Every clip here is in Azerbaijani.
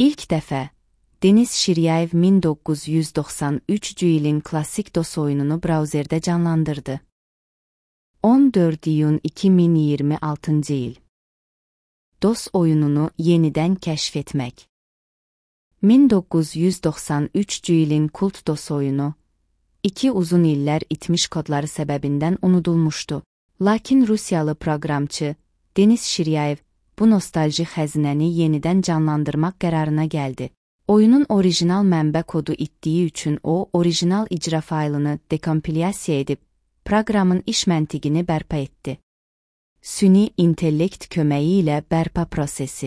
İlk dəfə Deniz Şiryayev 1993-cü ilin klassik DOS oyununu brauzerdə canlandırdı. 14 iyun 2026-cı il. DOS oyununu yenidən kəşf etmək. 1993-cü ilin kult DOS oyunu, 2 uzun illər itmiş kodları səbəbindən unudulmuşdu. Lakin Rusiyalı proqramçı Deniz Şiryayev bu nostalji xəzinəni yenidən canlandırmaq qərarına gəldi. Oyunun orijinal mənbə kodu itdiyi üçün o, orijinal icra faylını dekompilyasiya edib, proqramın iş məntiqini bərpa etdi. Süni intellekt köməyi ilə bərpa prosesi.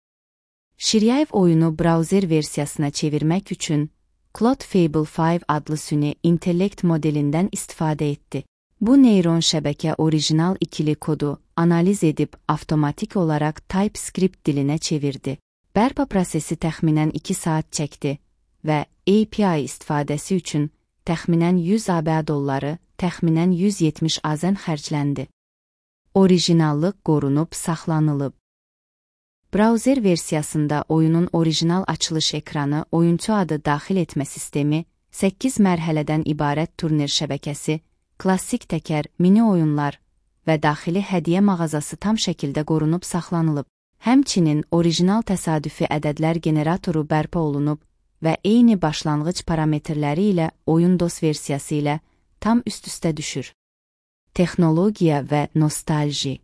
Şiryayev oyunu brauzer versiyasına çevirmək üçün Cloud Fable 5 adlı süni intellekt modelindən istifadə etdi. Bu neyron şəbəkə orijinal ikili kodu analiz edib avtomatik olaraq TypeScript dilinə çevirdi. Bərpa prosesi təxminən 2 saat çəkdi və API istifadəsi üçün təxminən 100 ABA dolları, təxminən 170 AZN xərcləndi. Orijinallıq qorunub saxlanılıb. Brauzer versiyasında oyunun orijinal açılış ekranı, oyunçu adı daxil etmə sistemi, 8 mərhələdən ibarət turnir şəbəkəsi, klassik təkər, mini oyunlar və daxili hədiyyə mağazası tam şəkildə qorunub saxlanılıb. Həmçinin orijinal təsadüfi ədədlər generatoru bərpa olunub və eyni başlanğıc parametrləri ilə oyun DOS versiyası ilə tam üst-üstə düşür. Texnologiya və nostalji.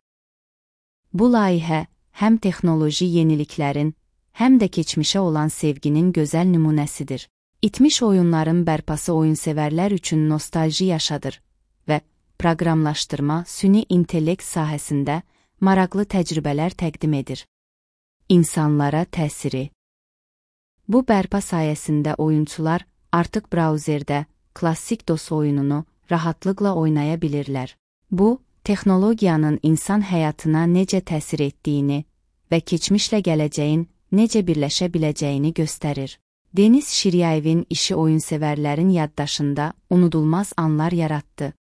Bu layihə həm texnoloji yeniliklərin, həm də keçmişə olan sevginin gözəl nümunəsidir. İtmiş oyunların bərpası oyunsevərlər üçün nostalji yaşadır və proqramlaşdırma, süni intellekt sahəsində maraqlı təcrübələr təqdim edir. İnsanlara təsiri. Bu bərpa sayəsində oyunçular artıq brauzerdə klassik DOS oyununu rahatlıqla oynaya bilirlər. Bu, texnologiyanın insan həyatına necə təsir etdiyini və keçmişlə gələcəyin necə birləşə biləcəyini göstərir. Deniz Şiryayevin işi oyunsevərlərin yaddaşında unudulmaz anlar yaratdı.